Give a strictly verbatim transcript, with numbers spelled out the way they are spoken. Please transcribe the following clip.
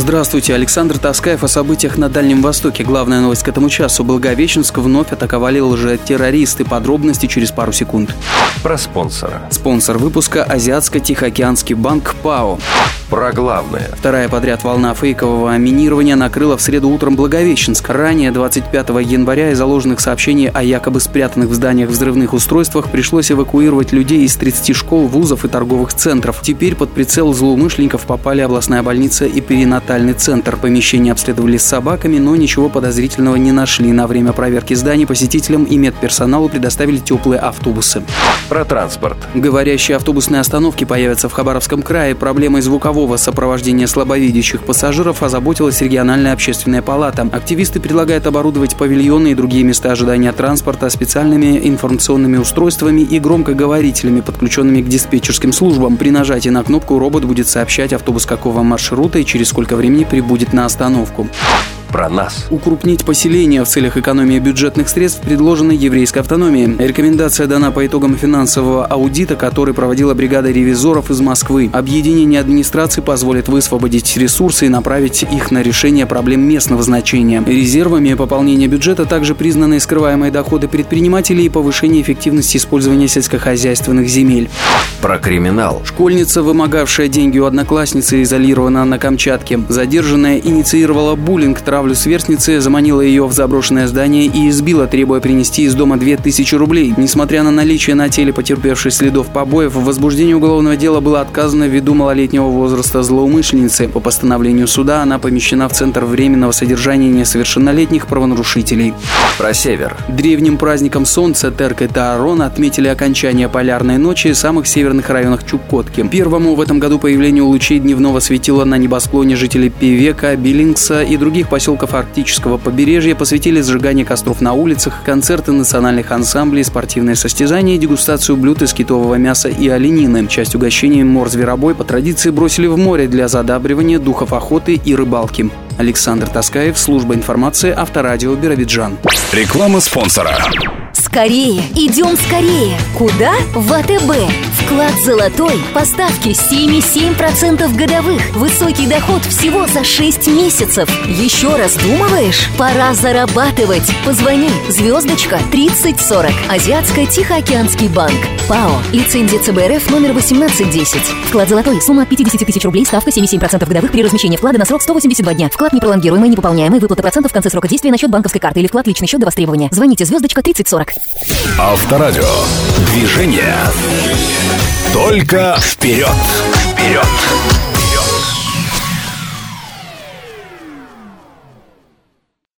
Здравствуйте, Александр Таскаев о событиях на Дальнем Востоке. Главная новость к этому часу. Благовещенск вновь атаковали лжетеррористы. Подробности через пару секунд. Про спонсора. Спонсор выпуска – Азиатско-Тихоокеанский банк ПАО. Про главное. Вторая подряд волна фейкового минирования накрыла в среду утром Благовещенск. Ранее, двадцать пятого января, из-за ложных сообщений о якобы спрятанных в зданиях взрывных устройствах пришлось эвакуировать людей из тридцати школ, вузов и торговых центров. Теперь под прицел злоумышленников попали областная больница и перинатальный центр. Помещения обследовали с собаками, но ничего подозрительного не нашли. На время проверки зданий посетителям и медперсоналу предоставили теплые автобусы. Про транспорт. Говорящие автобусные остановки появятся в Хабаровском крае. Проблемой звукового сопровождения слабовидящих пассажиров озаботилась региональная общественная палата. Активисты предлагают оборудовать павильоны и другие места ожидания транспорта специальными информационными устройствами и громкоговорителями, подключенными к диспетчерским службам. При нажатии на кнопку робот будет сообщать, автобус какого маршрута и через сколько времени прибудет на остановку. Про нас. Укрупнить поселение в целях экономии бюджетных средств предложено еврейской автономии. Рекомендация дана по итогам финансового аудита, который проводила бригада ревизоров из Москвы. Объединение администрации позволит высвободить ресурсы и направить их на решение проблем местного значения. Резервами пополнения бюджета также признаны скрываемые доходы предпринимателей и повышение эффективности использования сельскохозяйственных земель. Про криминал. Школьница, вымогавшая деньги у одноклассницы, изолирована на Камчатке. Задержанная инициировала буллинг, травлю сверстницы, заманила ее в заброшенное здание и избила, требуя принести из дома две тысячи рублей. Несмотря на наличие на теле потерпевшей следов побоев, в возбуждении уголовного дела было отказано ввиду малолетнего возраста злоумышленницы. По постановлению суда она помещена в Центр временного содержания несовершеннолетних правонарушителей. Про север. Древним праздником солнца Терк и Таарон отметили окончание полярной ночи в самых северных районах Чукотки. Первому в этом году появлению лучей дневного светила на небосклоне жителей Певека, Биллингса и других поселков арктического побережья посвятили сжигание костров на улицах, концерты национальных ансамблей, спортивные состязания и дегустацию блюд из китового мяса и оленины. Часть угощений мор-зверобой по традиции бросили в море для задабривания духов охоты и рыбалки. Александр Таскаев, служба информации, Авторадио, Биробиджан. Реклама спонсора. Скорее, идем скорее. Куда? В АТБ. Вклад золотой. Поставки семь и семь десятых процента годовых. Высокий доход всего за шесть месяцев. Еще раздумываешь? Пора зарабатывать. Позвони. Звездочка тридцать сорок. Азиатско-Тихоокеанский банк. ПАО. Лицензия ЦБРФ номер восемнадцать десять. Вклад золотой. Сумма от пятьдесят тысяч рублей. Ставка семь и семь десятых процента годовых при размещении вклада на срок сто восемьдесят два дня. Вклад непролонгируемый, непополняемый. Выплата процентов в конце срока действия на счет банковской карты или вклад в личный счет до востребования. Звоните. Звездочка тридцать сорок. Авторадио. Движение. Только вперед. Вперед.